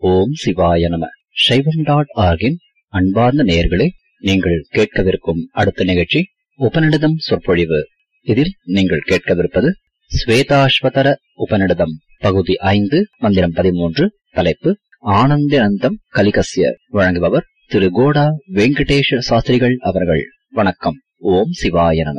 ஓம் சிவாய நம. சைவம்.org-இன் அன்பார்ந்த நேயர்களே, நீங்கள் கேட்கவிருக்கும் அடுத்த நிகழ்ச்சி உபநிடதம் சொற்பொழிவு. இதில் நீங்கள் கேட்கவிருப்பது ஸ்வேதாஸ்வதர உபநிடதம் பகுதி 5 மந்திரம் 13. தலைப்பு ஆனந்தநந்தம் கலிகஸ்ய. வழங்குபவர் திரு கோடா வெங்கடேஷ சாஸ்திரிகள் அவர்கள். வணக்கம். ஓம் சிவாய நம.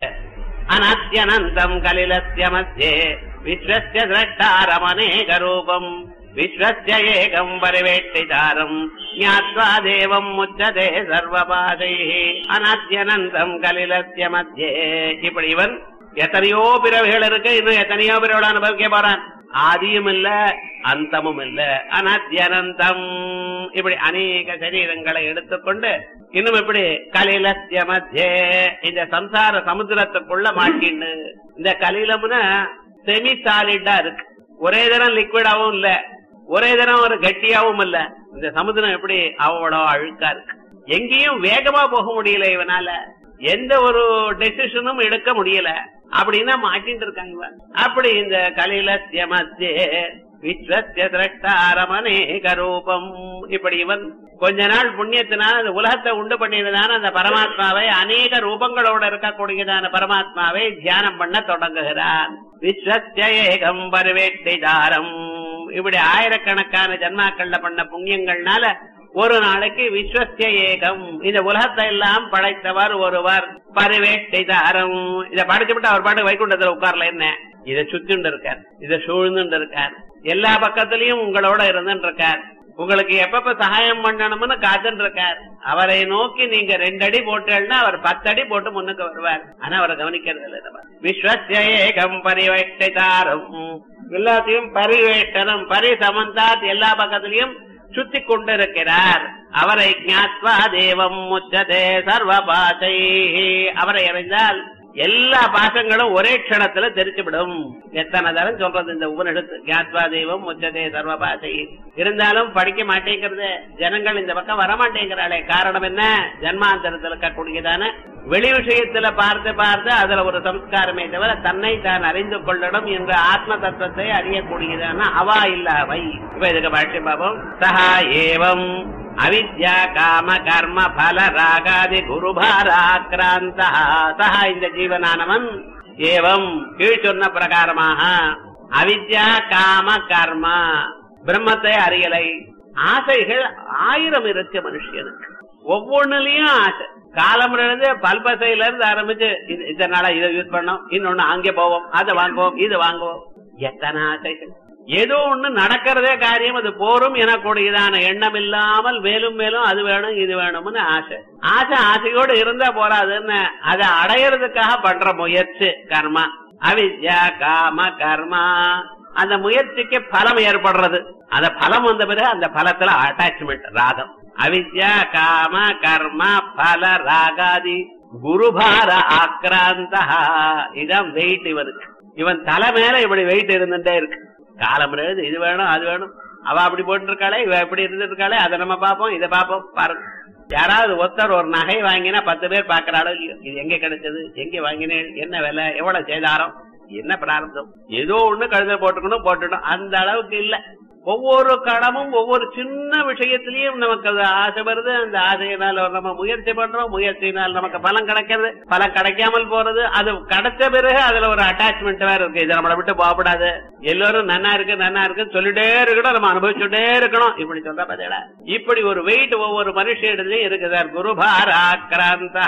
அனத்யனந்தம் கலிலஸ்ய மத்யே விஸ்வஸ்ய திரஷ்டாரமநேக ரூபம் விஸ்வஸ்ய ஏகம் பரிவேஷ்டிதாரம் ஞாத்வா தேவம் முச்சதே சர்வபாதைः. அனத்யனந்தம் கலிலஸ்ய மத்யே. இப்படி இவன் எத்தனையோ பிறவிகள் இருக்கு, இன்னும் எத்தனையோ பிறவிகள் அனுபவிக்க போறான். ஆதியும் இல்ல அந்தமும் இல்ல. அனத்யனந்தம். இப்படி அநேக சரீரங்களை எடுத்துக்கொண்டு இன்னும் இப்படி கலிலஸ்ய மத்யே இந்த சம்சார சமுத்திரத்துக்குள்ள மாட்டின்னு. இந்த கலிலம்னா செமி சாலிடா இருக்கு, ஒரே தரம் லிக்விடாவும் இல்ல, ஒரே தரம் ஒரு கட்டியாவும் இல்ல. இந்த சமுத்திரம் எப்படி அவ்வளோ அழுக்கா இருக்கு, எங்கேயும் வேகமா போக முடியல, இவனால எந்த ஒரு டெசிஷனும் எடுக்க முடியல. அப்படின்னா மாட்டின்னு இருக்காங்க. அப்படி இந்த கலிலஸ்ய மத்யே விஸ்வஸ்ய திரஷ்டாரமநேக ரூபம். இப்படி இவன் கொஞ்ச நாள் புண்ணியத்தினால அந்த உலகத்தை உண்டு பண்ணியதான அந்த பரமாத்மாவை அநேக ரூபங்களோட இருக்கக்கூடியதான பரமாத்மாவை தியானம் பண்ண தொடங்குகிறான். விஸ்வஸ்ய ஏகம் பரிவேஷ்டிதாரம். இப்படி ஆயிரக்கணக்கான ஜன்மாக்கள்ல பண்ண புண்ணியங்கள்னால ஒரு நாளைக்கு விஸ்வஸ்ய ஏகம் இந்த உலகத்தை எல்லாம் படைத்தவர் ஒருவர். பரிவேஷ்டிதாரம். இதை படைச்சுட்டு அவர் பாட்டு வைகுண்டத்துல உட்கார்ல என்ன, இதை சுத்திண்டு இருக்கார், இதை சூழ்ந்து இருக்கார், எல்லா பக்கத்திலையும் உங்களோட இருந்துட்டு இருக்கார், உங்களுக்கு எப்பப்ப சகாயம் பண்ணணும்னு காத்துட்டு இருக்கார். அவரை நோக்கி நீங்க 2 அடி போட்டேன்னா அவர் 10 அடி போட்டு முன்னுக்கு வருவார். ஆனா அவரை கவனிக்கிறது இல்லை. விஸ்வஸ்ய ஏகம் பரிவேஷ்டிதாரம். எல்லாத்தையும் பரிவேஷ்டனம் பரிசமந்தாத் எல்லா பக்கத்திலையும் சுத்தி கொண்டிருக்கிறார். அவரை ஞாத்வா தேவம் முச்சதே சர்வபாசை. அவரை அறிந்தால் எல்லா பாசங்களும் ஒரே க்ஷணத்துல தெரிச்சுவிடும். எத்தனை தரம் சொல்றது இந்த உபனிஷத்து, ஞாத்வா தெய்வம் முச்சதே சர்வபாசை. இருந்தாலும் படிக்க மாட்டேங்கிறது, ஜனங்கள் இந்த பக்கம் வரமாட்டேங்கிறாளே. காரணம் என்ன? ஜன்மாந்தரத்தில் இருக்கக்கூடியதான வெளி விஷயத்துல பார்த்து பார்த்து அதுல ஒரு சம்ஸ்காரமே தவிர தன்னை தான் அறிந்து கொள்ளணும் என்ற ஆத்ம தத்துவத்தை அறியக்கூடியதான அவா இல்லாவை. இப்ப இதுக்கு பாஷ்யம் பாபம். சஹா ஏவம் அவித்யா காம கர்ம பல ராகாதி குருபாராக்ராந்தா. சஹா இந்த ஜீவனானவன் ஏவம் கீழ் சொன்ன பிரகாரமாக அவித்யா காம கர்ம பிரம்மத்தை அறியலை. ஆசைகள் 1000 இருக்கு மனுஷனுக்கு, ஒவ்வொன்னுலயும் ஆசை. காலம் இருந்து பல்பசையில இருந்து ஆரம்பிச்சு இதனால இதை யூஸ் பண்ணோம், இன்னொன்னு அங்கே போவோம், அதை வாங்குவோம், இது வாங்குவோம், எத்தனை ஆசைகள். ஏதோ ஒண்ணு நடக்கிறதே காரியம், அது போரும் எனக்கூடியதான எண்ணம் இல்லாமல் மேலும் மேலும் அது வேணும் இது வேணும்னு ஆசை. ஆசையோடு இருந்தா போறாதுன்னு அதை அடையறதுக்காக பண்ற முயற்சி கர்மா. அவித்யா காம கர்மா. அந்த முயற்சிக்கு பலம் ஏற்படுறது, அந்த பலம் வந்த பிறகு அந்த பலத்துல அட்டாச்மெண்ட் ராகம். அவித்யா காம கர்ம பல ராகாதி குருபார ஆக்ராந்தா. இதான் வெயிட் இவனுக்கு. இவன் தலை மேல இப்படி வெயிட் இருந்துட்டே இருக்கு. காலம் இது வேணும் அது வேணும், அவ அப்படி போட்டு இருக்காளே, இவ எப்படி இருந்துட்டு இருக்காளே, அதை நம்ம பார்ப்போம் இதை பார்ப்போம். பாருங்க, யாராவது ஒருத்தர் ஒரு நகை வாங்கினா 10 பேர் பாக்குறாளோ இல்லையோ, இது எங்க கிடைச்சது, எங்க வாங்கினேன், என்ன விலை, எவ்வளவு சேதாரம், என்ன பிராரம்பம், ஏதோ ஒண்ணு கழுத போட்டுட்டோம். அந்த அளவுக்கு இல்ல. ஒவ்வொரு கடமும் ஒவ்வொரு சின்ன விஷயத்திலயும் நமக்கு அது ஆசை வருது. அந்த ஆசையினால் நம்ம முயற்சி பண்றோம், முயற்சியினால் நமக்கு பலம் கிடைக்கிறது, பலம் கிடைக்காமல் போறது. அது கிடைச்ச பிறகு அதுல ஒரு அட்டாச்மெண்ட் வேற இருக்கு. இதை நம்மளை விட்டு போகப்படாது, எல்லாரும் நன்னா இருக்குன்னு சொல்லிட்டே இருக்கணும், நம்ம அனுபவிச்சுட்டே இருக்கணும். இப்படி சொல்ற பார்த்தா இப்படி ஒரு வெயிட் ஒவ்வொரு மனுஷிடத்திலயும் இருக்குதார். குருபார ஆக்ராந்தா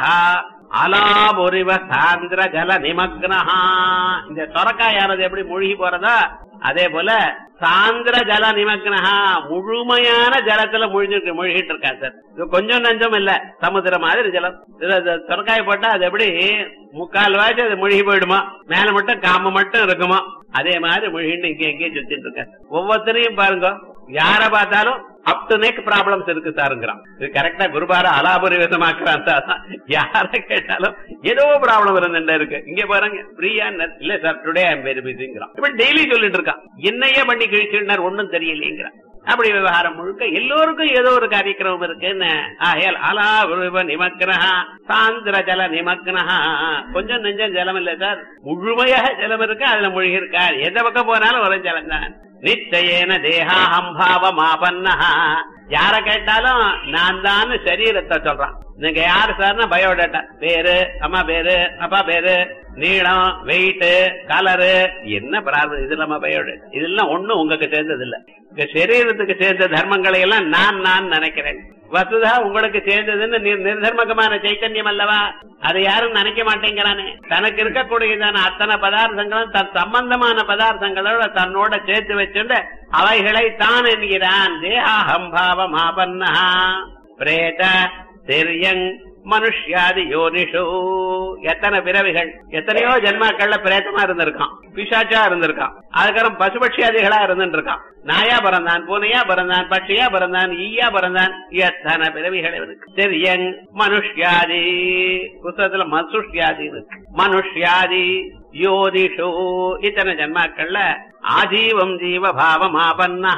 அலாபுரிவ சாந்திர ஜல நிமக்னஹா. இந்த சொரக்காயானது எப்படி மூழ்கி போறதா, அதே போல சாந்திர ஜல நிமக்னஹா முழுமையான ஜலத்துல மூழ்கிட்டு இருக்கா சார். இது கொஞ்சம் நஞ்சம் இல்ல, சமுத்திரம் மாதிரி ஜலம். சொரக்காய போட்டா அது எப்படி 3/4 வாய்ச்சி அது மூழ்கி போயிடுமா, மேல மட்டும் காம மட்டும் இருக்குமா, அதே மாதிரி மூழ்கிட்டு இங்கே எங்கேயும் சுத்திட்டு இருக்க. ஒவ்வொருத்தரையும் பாருங்க, யார பார்த்தாலும் அப் டு நெக் ப்ராப்ளம்ஸ் இருக்கு சாருங்கிறான். இது கரெக்டா குருபார அலாபுரி விதமாக்குறான். யார கேட்டாலும் ஏதோ ப்ராப்ளம் இருந்துட்டு இருக்கு. இங்க பாருங்க, ஃப்ரீயா இல்ல sir, today I am very பிஸிங்கிறான். இப்படி டெய்லி சொல்லிட்டு இருக்கான். என்னையே பண்ணி கிழிச்சுட்டார், ஒன்னும் தெரியலைங்கிறான். அப்படி விவகாரம் முழுக்க எல்லோருக்கும் ஏதோ ஒரு காரியக்கிரமம் இருக்குன்னு. ஆகையால் அலாபுரிவ நிமக்னஹா சாந்திர ஜல நிமக்னஹா. கொஞ்சம் நெஞ்சம் ஜலம் இல்ல சார், முழுமையாக ஜலம் இருக்கு, அதுல மூழ்கி இருக்கார். எந்த பக்கம் போனாலும் ஒரு ஜலம் தான். நிச்சயேன தேகாஹம்பாவமாபன்னா. யார கேட்டாலும் நான் தான் சரீரத்தை சொல்றான். நீங்க யாரு சார்னா பயோடேட்டா, பேரு, அம்மா பேரு, அப்பா பேரு, நீளம், வெயிட், கலரு, என்ன பிரார்த்தம், இது நம்ம பயோடேட்டா. இதெல்லாம் ஒண்ணும் உங்களுக்கு சேர்ந்தது இல்ல. சரீரத்துக்கு சேர்ந்த தர்மங்களை எல்லாம் நான் நினைக்கிறேன். வசுதா உங்களுக்கு சேர்ந்ததுன்னு நிர்தர்மகமான சைத்தன்யம் அல்லவா, அதை யாரும் நினைக்க மாட்டேங்கிறானே. தனக்கு இருக்கக்கூடியதான அத்தனை பதார்த்தங்களும் தன் சம்பந்தமான பதார்த்தங்களோட தன்னோட சேர்த்து வச்சுட்டு அவைகளை தான் என்கிறான். தேகாஹம்பாவமாபன்னா பிரேத திரியங் மனுஷ்யாதி யோனிஷு. எத்தனை பிறவிகள், எத்தனையோ ஜென்மாக்கள்ல பிரேத்தமா இருந்திருக்கான், பிசாச்சா இருந்திருக்கான், அதுக்கப்புறம் பசுபட்சியாதிகளா இருந்துட்டு இருக்கான். நாயா பிறந்தான், பூனையா பிறந்தான், பட்சியா பிறந்தான், ஈயா பிறந்தான். எத்தனை பிறவிகள் இருக்கு. திரியங் மனுஷ்யாதி, புத்தகத்துல மசுஷ்யாதி இருக்கு. மனுஷ்யாதி யோனிஷு, இத்தனை ஜென்மாக்கள்ல ஆஜீவம் ஜீவபாவமாபன்னா,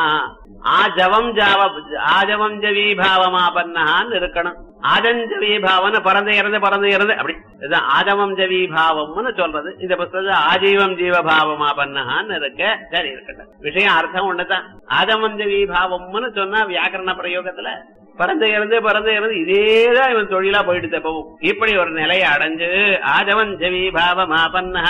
ஆஜவம் ஜவீபாவமாபன்னான்னு இருக்கணும். ஆஜஞ்சவீபாவன பறந்து இறந்து அப்படி இதுதான் ஆஜவம் ஜவீபாவம்னு சொல்றது. இந்த புத்தகம் ஆஜீவம் ஜீவபாவமாபன்னான்னு இருக்க. சரி இருக்கட்டும், விஷயம் அர்த்தம் ஒண்ணுதான். ஆஜவம் ஜவீபாவம்னு சொன்னா வியாக்கரண பிரயோகத்துல பறந்து இறந்து இதேதான் இவன் தொழிலா போயிட்டு போகும். இப்படி ஒரு நிலையை அடைஞ்சு ஆஜவம் ஜவீபாவமாபன்னா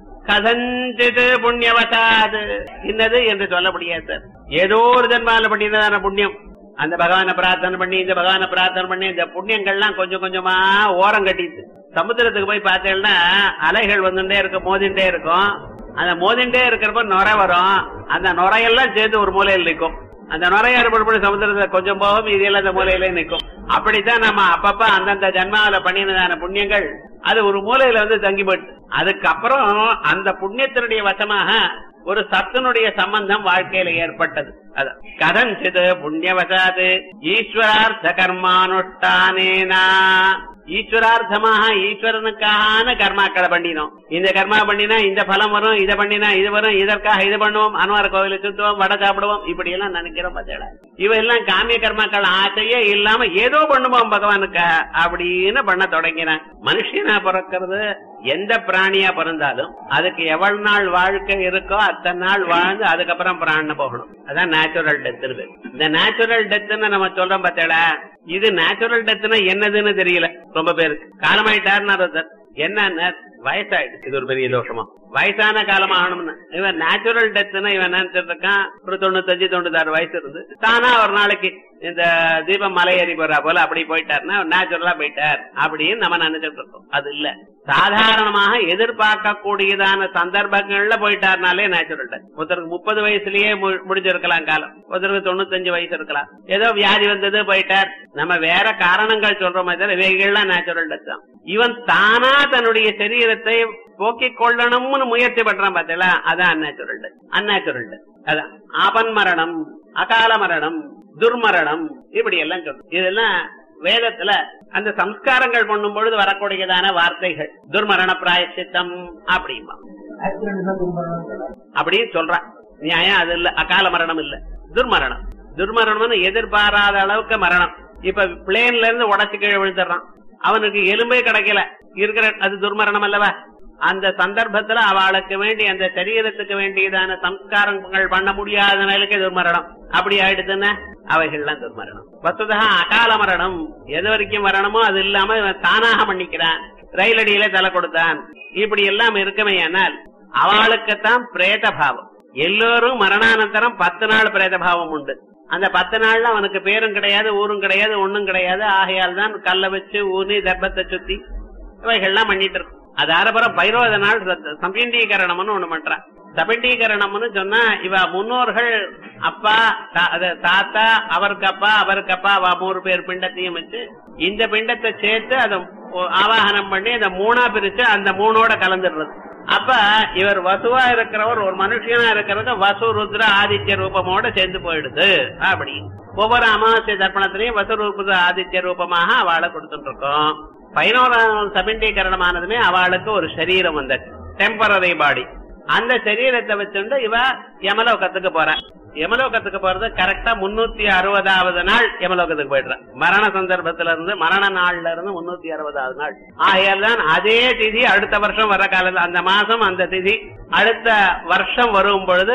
கதஞ்சித் புண்ணியவசாது இன்னது என்று சொல்ல முடியாது சார். ஏதோ ஒரு ஜன்மால பண்ணியதான புண்ணியம், அந்த பகவான பிரார்த்தனை பண்ணி இந்த பகவான பிரார்த்தனை பண்ணி இந்த புண்ணியங்கள்லாம் கொஞ்சம் கொஞ்சமா ஓரம் கட்டிட்டு சமுத்திரத்துக்கு போய் பார்த்தேன்னா அலைகள் வந்துட்டே இருக்கும், மோதிண்டே இருக்கும். அந்த மோதிண்டே இருக்கிறப்ப நுரை வரும். அந்த நுரையெல்லாம் சேர்ந்து ஒரு மூலையில் நிற்கும். அந்த நுரைய ஏற்படும்படி சமுத்திரத்தை கொஞ்சம் போகும், இதெல்லாம் அந்த மூலையில நிற்கும். அப்படித்தான் நம்ம அப்பப்ப அந்தந்த ஜன்மாவில பண்ணினதான புண்ணியங்கள் அது ஒரு மூலையில வந்து தங்கி போயிட்டு, அதுக்கப்புறம் அந்த புண்ணியத்தினுடைய வசமாக ஒரு சத்தினுடைய சம்பந்தம் வாழ்க்கையில ஏற்பட்டது. அதான் கதஞ்சித் புண்ணியவசாது ஈஸ்வரார்த்த கர்மானுஷ்டானேனா, ஈஸ்வரார்த்தமாக ஈஸ்வரனுக்கான கர்மாக்களை பண்ணினோம். இந்த கர்மா பண்ணினா இந்த பலம் வரும், இதை பண்ணினா இது வரும், இதற்காக இது பண்ணுவோம், அனுவார கோவில சுத்துவோம், வடை சாப்பிடுவோம், இப்படி எல்லாம் நினைக்கிறோம். பார்த்தா இவெல்லாம் காமிய கர்மாக்கள் ஆசையே இல்லாம ஏதோ பண்ணுவோம் பகவானுக்கு அப்படின்னு பண்ண தொடங்கினான். மனுஷனா பிறக்கிறது எந்த பிராணியா பிறந்தாலும் அதுக்கு எவ்வளவு நாள் வாழ்க்கை இருக்கோ அத்தனை நாள் வாழ்ந்து அதுக்கப்புறம் பிராண போகணும். அதான் நேச்சுரல் டெத். இந்த நேச்சுரல் டெத்ன்னு நம்ம சொல்றோம் பார்த்தா, இது நேச்சுரல் டெத்னா என்னதுன்னு தெரியல ரொம்ப பேருக்கு. காலமாயிட்டாருன்னு என்ன வயசாயிடுச்சு, இது ஒரு பெரிய தோஷமா. வயசான காலம் ஆகணும்னு இவன் நேச்சுரல் டெத்னா இவன் நினைச்சிட்டு இருக்கான். ஒரு 95-96 வயசு இருந்து தானா ஒரு நாளைக்கு இந்த தீபம் மலை ஏறி போறா போல அப்படி போயிட்டாருன்னா நேச்சுரலா போயிட்டார் அப்படின்னு நம்ம நினைச்சிட்டு இருக்கோம். அது இல்ல, சாதாரணமாக எதிர்பார்க்க கூடியதான சந்தர்ப்பங்கள்ல போயிட்டாருனாலே நேச்சுரல் டெத். ஒருத்தருக்கு 30 வயசுலயே முடிஞ்சிருக்கலாம் காலம், ஒருத்தருக்கு 95 வயசு இருக்கலாம். ஏதோ வியாதி வந்தது போயிட்டார், நம்ம வேற காரணங்கள் சொல்றோம். இவைகள்லாம் நேச்சுரல் டெத் தான். இவன் தானா தன்னுடைய சரீரத்தை போக்கிக் கொள்ளணும்னு முயற்சி பண்றான் பார்த்தீங்களா, அதான் அந்நேச்சுரல் டெத். அந்நேச்சுரல் டெத் அதான் ஆபன் மரணம், அகால மரணம், துர்மரணம், இப்படி எல்லாம் சொல்றோம். இதெல்லாம் வேதத்துல அந்த சம்ஸ்காரங்கள் பண்ணும் பொழுது வரக்கூடியதான வார்த்தைகள். துர்மரண பிராயச்சித்தம் அப்படிமா அப்படின்னு சொல்றான். நியாயம் அது இல்ல. அகால மரணம் இல்ல, துர்மரணம். துர்மரணம்னு எதிர்பாராத அளவுக்கு மரணம். இப்ப பிளேன்ல இருந்து உடச்சு கீழே விழுந்துடுறான், அவனுக்கு எலும்பே கிடைக்கல இருக்கிற, அது துர்மரணம் அல்லவா? அந்த சந்தர்ப்பத்துல அவளுக்கு வேண்டி அந்த சரீரத்துக்கு வேண்டியதான சம்ஸ்காரங்கள் பண்ண முடியாத நிலைக்கு துர்மரணம். அப்படி ஆயிடுதுன்னா அவைகள்லாம் துர்மரணம். வஸ்துதா அகால மரணம் எது வரைக்கும் வரணுமோ அது இல்லாம தானாக பண்ணிக்கிறான். ரயில் அடியில தலை கொடுத்தான், இப்படி எல்லாம் இருக்குமே. ஆனால் அவளுக்குத்தான் பிரேத பாவம். எல்லோரும் மரணானந்தரம் 10 நாள் பிரேத பாவம் உண்டு. அந்த 10 நாள்ல அவனுக்கு பேரும் கிடையாது, ஊரும் கிடையாது, ஒண்ணும் கிடையாது. ஆகையால் தான் கல்ல வச்சு ஊனி தர்ப்பத்தை சுத்தி இவைகள்லாம் பண்ணிட்டு இருக்கும். அது அப்புறம் 15 நாள் சம்பிண்டீகரணம்னு ஒண்ணு பண்றான். சபிண்டீகரணம்னு சொன்னா இவ முன்னோர்கள் அப்பா தாத்தா அவருக்கு அப்பா 3 பேர் பிண்டத்தையும் வச்சு இந்த பிண்டத்தை சேர்த்து அதை ஆவாகனம் பண்ணி அந்த 3ஆ பிரிச்சு அந்த 3ஓட கலந்துடுறது. அப்ப இவர் வசுவா இருக்கிறவர் ஒரு மனுஷனா இருக்கிறது வசு ருத்ர ஆதித்ய ரூபமோட சேர்ந்து போயிடுது. அப்படி ஒவ்வொரு அமாவாசை தர்ப்பணத்திலையும் வசு ருத்ர ஆதித்ய ரூபமாக அவளை கொடுத்துட்டு இருக்கோம். 11ஆம் சபிண்டீகரணமானதுமே அவளுக்கு ஒரு சரீரம் வந்த டெம்பரரி பாடி. அந்த சரீரத்தை வச்சுட்டு இவ யமலோகத்துக்கு போற. யமலோகத்துக்கு போறது கரெக்டா 360வது நாள் யமலோகத்துக்கு போயிடுற. மரண சந்தர்ப்பத்தில இருந்து மரண நாள்ல இருந்து 360வது நாள். ஆகையால் தான் அதே திதி அடுத்த வருஷம் வர காலத்துல அந்த மாசம் அந்த திதி அடுத்த வருஷம் வரும் பொழுது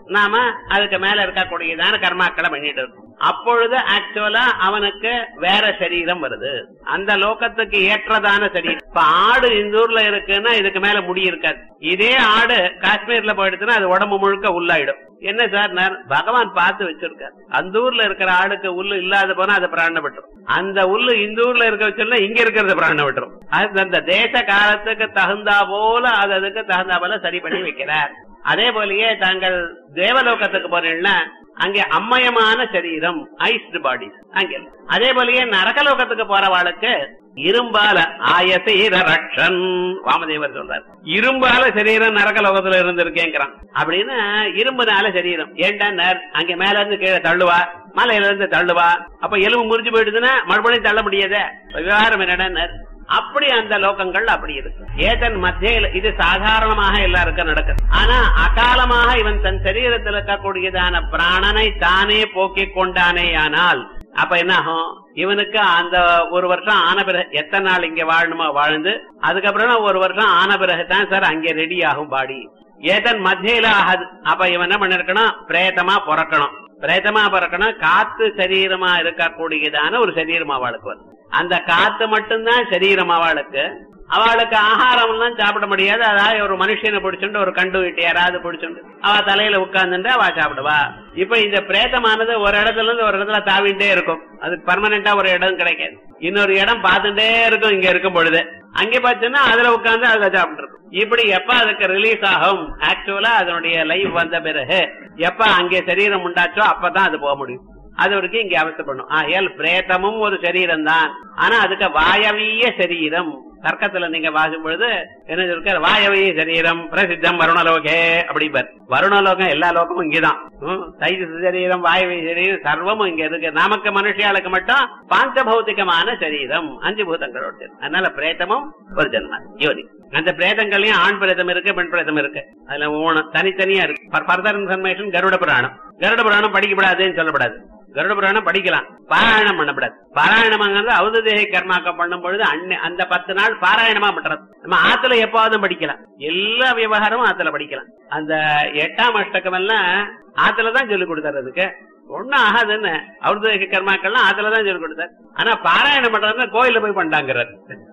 நாம அதுக்கு மேல இருக்கக்கூடியதான கர்மாக்களை பண்ணிட்டு இருக்கோம். அப்பொழுது ஆக்சுவலா அவனுக்கு வேற சரீரம் வருது, அந்த லோகத்துக்கு ஏற்றதான சரீரம். இப்ப ஆடு இந்த ஊர்ல இருக்குன்னா இதுக்கு மேல முடி இருக்காது. இதே ஆடு காஷ்மீர்ல போயிடுச்சுன்னா அது உடம்பு முழுக்க உள்ளாயிடும். என்ன சார், பகவான் பார்த்து வச்சிருக்காரு. அந்த ஊர்ல இருக்கிற ஆடுக்கு உள்ளு இல்லாத போனா அது பிராண விட்டுரும், அந்த உள்ளு இந்த ஊர்ல இருக்க வச்சா இங்க இருக்கிறது பிராண விட்டுரும். அது அந்த தேச காலத்துக்கு தகுந்தா போல அதுக்கு தகுந்தா போல சரி பண்ணி வைக்கிறார். அதே போலயே தாங்கள் தேவலோகத்துக்கு போனீங்கன்னா அங்கே அம்மயமான சரீரம், ஐஸ்டு பாடி அங்கே. அதே போலயே நரகலோகத்துக்கு போறவாளுக்கு இரும்பால ஆயசீர ரக்ஷன் வாமதேவர் சொல்றார். இரும்பால சரீரம் நரகலோகத்துல இருந்திருக்கேங்கிறான். அப்படின்னு இரும்புனால சரீரம் ஏண்டா அங்க மேல இருந்து கீழே தள்ளுவா, மலையில இருந்து தள்ளுவா, அப்ப எலும்பு முறிஞ்சு போயிடுதுன்னா மறுபடியும் தள்ள முடியாத விவகாரம் என்னடா. அப்படி அந்த லோகங்கள் அப்படி இருக்கு. ஏதன் மத்தியில இது சாதாரணமாக எல்லாருக்கும் நடக்குது. ஆனா அகாலமாக இவன் தன் சரீரத்தில் இருக்கக்கூடியதான பிராணனை தானே போக்கிக் கொண்டானே ஆனால் அப்ப என்ன ஆகும், இவனுக்கு அந்த ஒரு வருஷம் ஆன பிறகு எத்தனை நாள் இங்க வாழணுமோ வாழ்ந்து அதுக்கப்புறம் ஒரு வருஷம் ஆன பிறகுதான் சார் அங்கே ரெடி ஆகும் பாடி. ஏதன் மத்தியில ஆகாது. அப்ப இவன் என்ன பண்ணிருக்கணும், பிரேதமா பிறக்கணும். பிரேதமா பிறக்கணும், காத்து சரீரமா இருக்கக்கூடியதான ஒரு சரீரம் அவளுக்கு வரும். அந்த காத்து மட்டும்தான் சரீரம் அவளுக்கு. அவளுக்கு ஆகாரம் எல்லாம் சாப்பிட முடியாது. அதாவது ஒரு மனுஷனை பிடிச்சுட்டு ஒரு கண்டு வீட்டு யாராவது பிடிச்சுட்டு அவ தலையில உட்கார்ந்துட்டு அவ சாப்பிடுவா. இப்ப இந்த பிரேதமானது ஒரு இடத்துல இருந்து ஒரு இடத்துல தாவிண்டே இருக்கும். அதுக்கு பர்மனண்டா ஒரு இடம் கிடைக்காது. இன்னொரு இடம் பார்த்துட்டே இருக்கும். இங்க இருக்கும் பொழுது அங்கே பார்த்தோன்னா அதுல உட்கார்ந்து அதுல சாப்பிட்டு இருக்கும். இப்படி எப்ப அதுக்கு ரிலீஸ் ஆகும், ஆக்சுவலா அதனுடைய லைஃப் வந்த பிறகு எப்ப அங்கே சரீரம் உண்டாச்சோ அப்பதான் அது போக முடியும். அது வரைக்கும் இங்க அவசியப்படணும். ஆகையால் பிரேதமும் ஒரு சரீரம் தான். ஆனா அதுக்கு வாயவீய சரீரம். தர்க்கத்துல நீங்க வாசும் பொழுது என்ன சொல்ற, வாயவீய சரீரம் பிரசித்தம் வருணலோகே அப்படிப்பார். வருணலோகம் எல்லா லோகமும் இங்கதான். தைஜச சரீரம், வாயவீய சரீரம் சர்வமும் இங்க இருக்கு. நமக்கு மனுஷியாளுக்கு மட்டும் பாஞ்சபௌத்திகமான சரீரம், 5 பூதங்களோட. அதனால பிரேதமும் ஒரு ஜென்ம யோனி. அந்த பிரேதங்களையும் ஆண் பிரேதம் இருக்கு, பெண் பிரேதம் இருக்கு. அதுல தனித்தனியா இருக்கு. ஃபர்தர் இன்ஃபர்மேஷன் கருட புராணம். கருட புராணம் படிக்கப்படாதுன்னு சொல்லப்படாது. கருட புராணம் படிக்கலாம், பாராயணம் பண்ணப்படாது. பாராயணமாங்கிறது ஔததேக கர்மாக்கம் பண்ணும் பொழுது அந்த 10 நாள் பாராயணமா பண்றது. நம்ம ஆத்துல எப்பாவது படிக்கலாம், எல்லா விவகாரமும் ஆத்துல படிக்கலாம். அந்த 8ஆம் அஷ்டகம் எல்லாம் ஆத்துலதான் சொல்லிக் கொடுத்தாரு. அதுக்கு ஒன்னும் ஆகாதுன்னு ஔததேக கர்மாக்கள்லாம் ஆத்துலதான் சொல்லிக் கொடுத்தாரு. ஆனா பாராயணம் பண்றதுன்னா கோயில போய் பண்ணாங்கிறார்.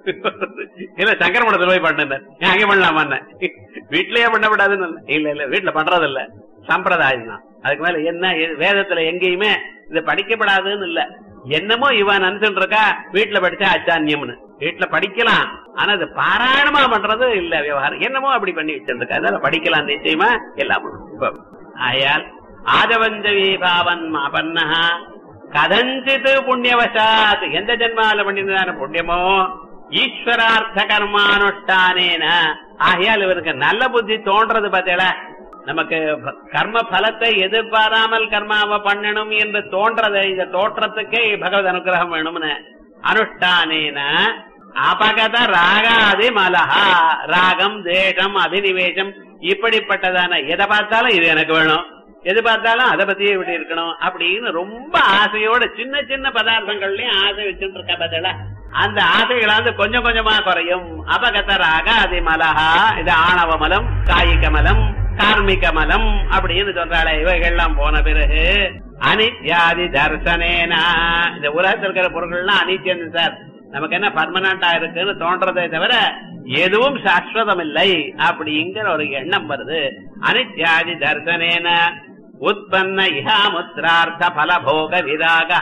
இல்ல சங்கர மடத்துல போய் பண்ணார். அங்கே பண்ணலாமா, வீட்லயே பண்ணப்படாதுன்னு இல்ல வீட்டுல பண்றது இல்ல, சம்பிரதாயம் தான். அதுக்கு மேல என்ன வேதத்துல எங்கேயுமே இது படிக்கப்படாதுன்னு இல்ல. என்னமோ இவன் நினைச்சுட்டு இருக்கா வீட்டுல படிச்சா அச்சான்யம்னு. வீட்டுல படிக்கலாம், ஆனா அது பாராயணமா பண்றது இல்ல விவகாரம். என்னமோ அப்படி பண்ணி வச்சிருக்கா. அதனால படிக்கலாம் நிச்சயமா எல்லாம். ஆயால் ஆதவஞ்சவி பாவன் மாபன்னஹா கதஞ்சித் புண்ணியவசாத், எந்த ஜென்மால பண்ணிருந்தான புண்ணியமோ ஈஸ்வரார்த்த கர்மானுஷ்டானேன. ஆகையால் இவருக்கு நல்ல புத்தி தோன்றது பார்த்தேல. நமக்கு கர்ம பலத்தை எதிர்பாராமல் கர்மாவை பண்ணணும் என்று தோன்றது. இந்த தோற்றத்துக்கே பகவத் அனுகிரகம் வேணும்னு. அனுஷ்டானேன அபகத ராகாதி மலஹா, ராகம் தேசம் அபினிவேசம் இப்படிப்பட்டதான எதை பார்த்தாலும் இது எனக்கு வேணும், எது பார்த்தாலும் அதை பத்தியே விட்டு இருக்கணும் அப்படின்னு ரொம்ப ஆசையோட சின்ன சின்ன பதார்த்தங்கள்லயும் ஆசை வச்சுட்டு இருக்க பதில அந்த ஆசைகளாந்து கொஞ்சம் கொஞ்சமா குறையும். அபகத ராகாதி மலஹா, இது ஆணவ மலம், காயிக மலம், கார்மிக மலம் அப்படின்னு சொல்றாளே. இவைகள்லாம் போன பிறகு அனித்யாதி தர்சனேனா, இந்த உலகத்தில் இருக்கிற பொருட்கள்லாம் அனித்யம் சார், நமக்கு என்ன பர்மனண்டா இருக்குன்னு தோன்றதை தவிர எதுவும் சாஸ்வதம் இல்லை அப்படிங்கிற ஒரு எண்ணம் வருது. அனித்யாதி தர்சனேன உற்பன்ன இஹாமுத்ரார்த்த பலபோக விராகா.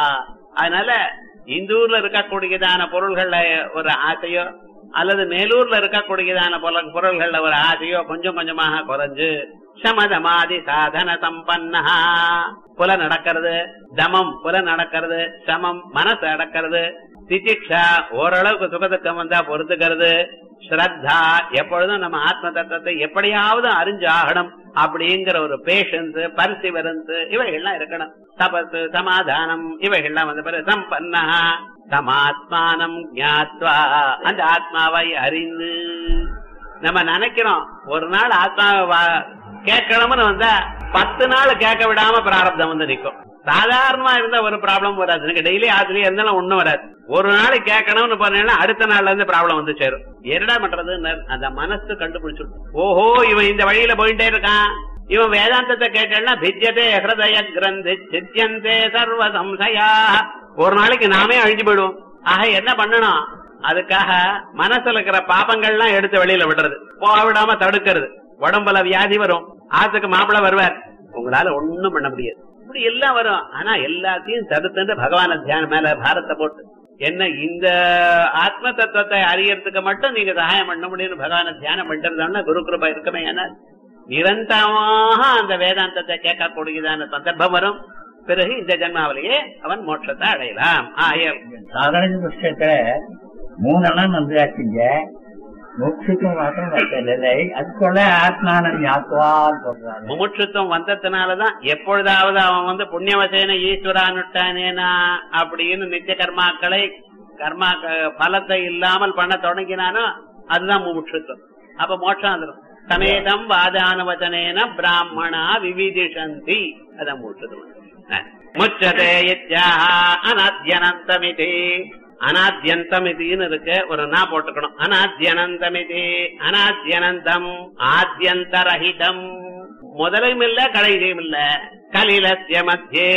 அதனால இந்த ஊர்ல இருக்கக்கூடியதான பொருள்கள்ல ஒரு ஆசையோ அல்லது மேலூர்ல இருக்கக்கூடியதான பொருள்கள்ல ஒரு ஆசையோ கொஞ்சம் கொஞ்சமாக குறைஞ்சு சமதமாதி சாதன சம்பன்னா, புல நடக்கிறது, தமம் புல நடக்கிறது, சமம் மனசு அடக்கிறது, திதிக்ஷா ஓரளவுக்கு சுகதுக்கம் வந்தா பொறுத்துக்கிறது, ஸ்ரத்தா எப்பொழுதும் நம்ம ஆத்ம தத்துவத்தை எப்படியாவது அறிஞ்சு ஆகணும் அப்படிங்கிற ஒரு பேஷன்ஸ், பர்சிவரன்ஸ் இவைகள்லாம் இருக்கணும். தபஸ், சமாதானம் இவைகள்லாம் வந்த பிறகு சம்பன்னா தமாத்மானம் ஞாத்வா, அந்த ஆத்மாவை அறிந்து. நம்ம நினைக்கிறோம் ஒரு நாள் ஆத்மாவை கேட்கணும்னு வந்தா 10 நாள் கேட்க விடாம பிராரப்தம் வந்து நிற்கும். சாதாரணமா இருந்த ஒரு ப்ராப்ளம் வராது. எனக்கு டெய்லி ஆத்துலயே இருந்தாலும் ஒண்ணும் வராது. ஒரு நாள் கேட்கணும்னு பண்ணா அடுத்த நாள்ல இருந்து ப்ராப்ளம் வந்து சேரும். என்னடா பண்றது, அந்த மனசு கண்டுபிடிச்சிடும். ஓஹோ இவன் இந்த வழியில போயிட்டே இருக்கான், இவன் வேதாந்தத்தை கேட்டா பிஜ்யதே ஹிருதய கிரந்தி சித்தியந்தே சர்வ சம்சயா. ஒரு நாளைக்கு நாமே அழிஞ்சு போயிடுவோம். ஆக என்ன பண்ணணும்? அதுக்காக மனசுல இருக்கிற பாபங்கள்லாம் எடுத்து வெளியில விடுறது, போவிடாம தடுக்கிறது. உடம்புல வியாதி வரும், ஆத்துக்கு மாப்பிள்ள வருவார், உங்களால ஒண்ணும் பண்ண முடியாது. இப்படி எல்லாம் வரும். ஆனா எல்லாத்தையும் தடுத்து பகவான தியானம் மேல பாரத்தை போட்டு என்ன இந்த ஆத்ம தத்துவத்தை அறியறதுக்கு மட்டும் நீங்க சகாயம் பண்ண முடியும். பகவான தியானம் பண்றதுன்னா குரு கிருபா இருக்குமே. ஏன்னா நிரந்தரமாக அந்த வேதாந்தத்தை கேட்கக்கூடியதான சந்தர்ப்பம் வரும். பிறகு இந்த ஜென்மாவிலேயே அவன் மோட்சத்தை அடையலாம். சாதாரண புஸ்தகத்துல 3 எண்ணம் நன்றாச்சுங்க, மோட்சத்துவம் மாத்திரம் இல்லை. அதுக்குள்ள ஆத்மானம் ஞாபகம் சொல்றாங்க. முமுட்சுத்துவம் வந்ததுனாலதான் எப்பொழுதாவது அவன் புண்ணியவசேன ஈஸ்வரானுட்டானேனா அப்படின்னு நித்திய கர்மாக்களை கர்மா பலத்தை இல்லாமல் பண்ண தொடங்கினானோ அதுதான் முமுட்சுத்துவம். அப்ப மோட்சம் வந்துடும். சமேதம் வாதானுவச்சனேன பிராமணா விவிதிஷந்தி, அதான் முமுட்சுத்துவம். முச்சதே அனாத்யனந்தமிதி, அனாத்யந்தமிதின்னு இருக்கு, ஒரு நா போட்டுக்கணும். அனாத்யனந்தமிதி, அனாத்யனந்தம் ஆத்யந்தரஹிதம், முதலும் இல்ல கடைசியும் இல்ல. கலிலஸ்ய மத்தியே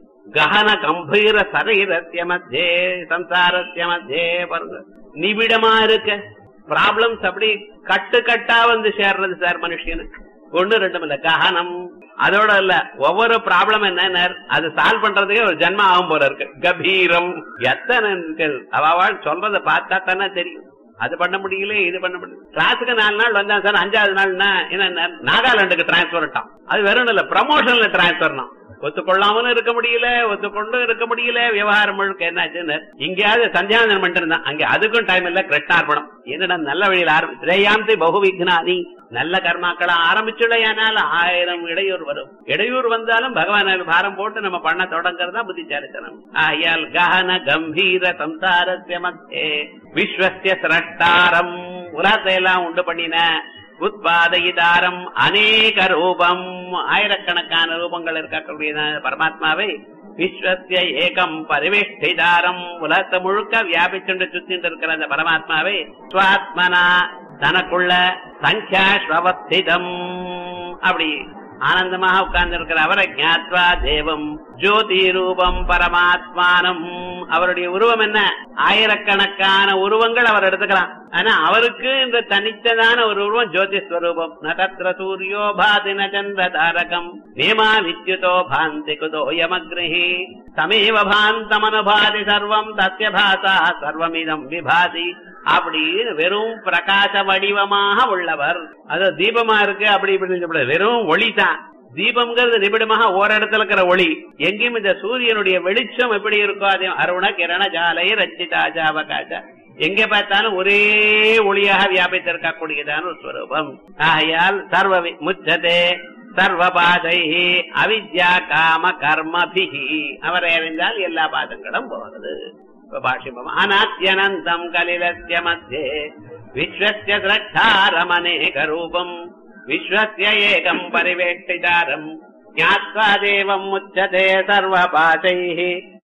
கஹன கம்பீர சரீரஸ்ய மத்தியே சம்சாரஸ்ய மத்தியே பாருங்க, நிபிடமா இருக்கு. ப்ராப்ளம்ஸ் அப்படி கட்டு கட்டா வந்து சேர்றது சார் மனுஷனுக்கு. 1 2 இல்ல, கஹனம். அதோட இல்ல, ஒவ்வொரு ப்ராப்ளம் என்ன அது சால்வ் பண்றதுக்கே ஒரு ஜென்மம் ஆகும் போல இருக்கு. கபீரம் எத்தனை அவள் சொல்றத பார்த்தா தானே தெரியும். அது பண்ண முடியல, இது பண்ண முடியல. கிளாஸுக்கு 4 நாள் வந்தா சார், 5வது நாள்னா என்ன நாகாலாந்துக்கு டிரான்ஸ்பர் ஆட்டான். அது வெறும் இல்ல, ப்ரமோஷன்ல டிரான்ஸ்பர்னா ஒத்துக்கொள்ளாமலும் இருக்க முடியல, ஒத்துக்கொண்டும் இருக்க முடியல. விவகாரம் முழுக்க என்னாச்சுன்னு இங்கேயாவது சந்தியாவந்தனம் பண்ணிட்டு இருந்தான். அங்க அதுக்கும் டைம் இல்ல. கிருஷ்ணார்பணம் என்னடா நல்ல வழியில் ஆரம்பிச்சு பகு விக்னாதி, நல்ல கர்மாக்களை ஆரம்பிச்சுடையானால் 1000 இடையூறு வரும். இடையூறு வந்தாலும் பகவான் பாரம் போட்டு நம்ம பண்ண தொடங்கறதா புத்திசாலித்தனம். ஆயால் கஹன கம்பீர சம்சாரஸ்ய மத்தியே விஸ்வஸ்ய ஸ்ரஷ்டாரம், உலகத்தை எல்லாம் உண்டு பண்ணின உத்பாதயிதாரம் அநேக ரூபம், ஆயிரக்கணக்கான ரூபங்கள் இருக்கக்கூடிய பரமாத்மாவை விஸ்வஸ்ய ஏகம் பரிவேஷ்டிதாரம், உலகத்தை முழுக்க வியாபிச்சுண்டு சுத்திட்டு இருக்கிற அந்த பரமாத்மாவை ஸ்வாத்மனா தனக்குள்ள சங்கியாஸ்வஸ்திதம் அப்படி ஆனந்தமாக உட்கார்ந்து இருக்கிற அவரை ஞாத்வா தேவம் ஜோதி ரூபம் பரமாத்மானம், அவருடைய உருவம் என்ன? ஆயிரக்கணக்கான உருவங்கள் அவர் எடுத்துக்கலாம். ஆனா அவருக்கு இந்த தனித்ததான ஒரு உருவம் ஜோதிஸ்வரூபம். நதத்ர சூரியோ பாதி ந சந்திர தாரகம் நேமா வித்யுதோ பாந்தி குதோ யமக்ரிஹி தமேவ பாந்தமனுபாதி சர்வம் தஸ்ய பாசா சர்வமிதம் விபாதி. அப்படின்னு வெறும் பிரகாச வடிவமாக உள்ளவர். அது தீபமா இருக்கு அப்படி இப்படி வெறும் ஒளி தான். தீபம்ங்கிறது நிபிடமாக ஓரிடத்துல இருக்கிற ஒளி. எங்கேயும் இந்த சூரியனுடைய வெளிச்சம் எப்படி இருக்கோ அதே அருண கிரண ஜாலை ரச்சிதாஜாவகாச, எங்க பார்த்தாலும் ஒரே ஒளியாக வியாபித்திருக்கக்கூடியதான ஒரு ஸ்வரூபம். ஆகையால் சர்வ முச்சதே சர்வபாதை அவித்யா காம கர்மபிஹி, அவரை அறிந்தால் எல்லா பாதங்களும் போகிறது. அநாத்யனந்தம் கலிலஸ்ய மத்தியே விஸ்வஸ்ய ஸ்ரஷ்டாரமநேக ரூபம் விஸ்வஸ்ய ஏகம் பரிவேஷ்டிதாரம் ஞாத்வா தேவம் முச்சதே சர்வபாதைஹி